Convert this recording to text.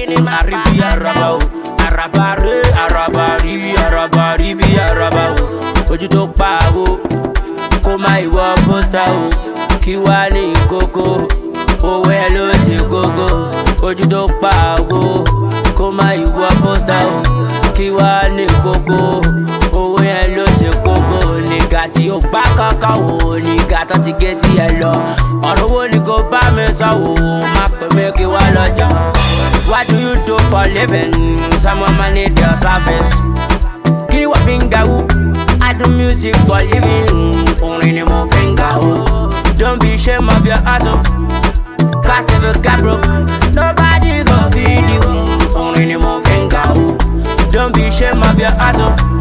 ní máa rí bí araba o. Araba re, araba rí bí araba o. Ojú tó pa wo, kó má ìwọ pósítà o. Kí wá ní kókó, owó ẹ ló ṣe kókó. Ojú tó pa wo, kó má ìwọ pósítà o. Kí wá ní kókó, owó ẹ ló ṣe kókó. Nígbà tí ó gbá kankan wò, nígbà tó ti gé tí ẹ lọ. Ọ̀rọ̀ wo ni kò bá mi sọ wò, má pè mí kí wá lọ́jọ́. What do you do for living? Someone man need your service. Kí ni wọ́n fi ń ga wú? I do music for living. Orin ni mo fi ń ga wú. Don't be ashamed of your hustle. Cause if you got broke, nobody gon' feed you. Orin ni mo fi ń ga wú. Don't be ashamed of your hustle.